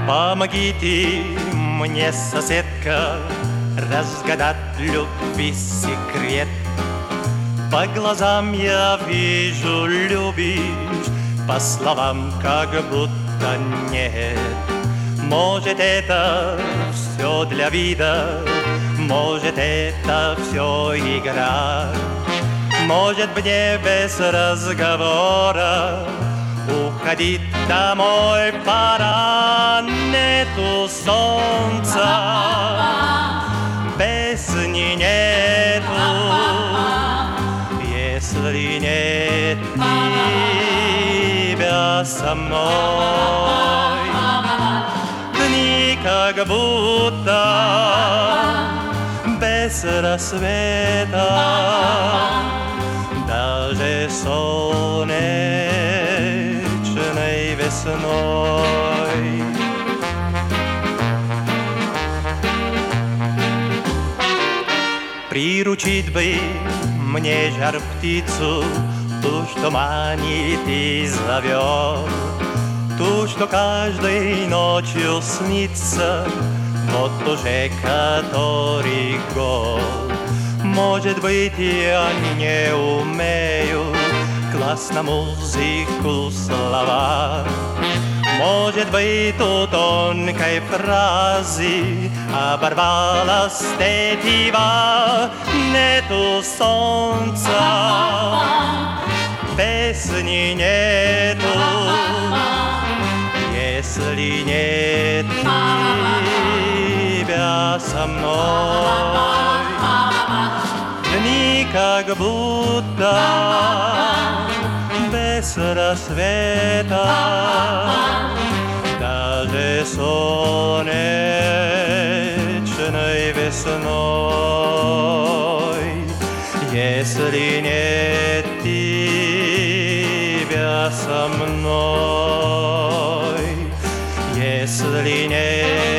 Помогите мне, соседка, разгадать любви секрет. По глазам я вижу, любишь, по словам как будто нет. Может, это все для вида, может, это все игра. Может, мне без разговора уходить домой пора. Нету солнца, песни нету, если нет тебя со мной. Дни как будто без рассвета, даже солнечной весной. Приручить бы мне жар-птицу, ту, что манит и зовет, ту, что каждой ночью снится, вот уже который год. Может быть, я не умею классно музыку слова. Может быть, у тонкой фразы оборвалась тетива. Нету солнца, песни нету, если нет тебя со мной. Дни как будто без рассвета, даже солнечной весной. Если нет тебя со мной, если нет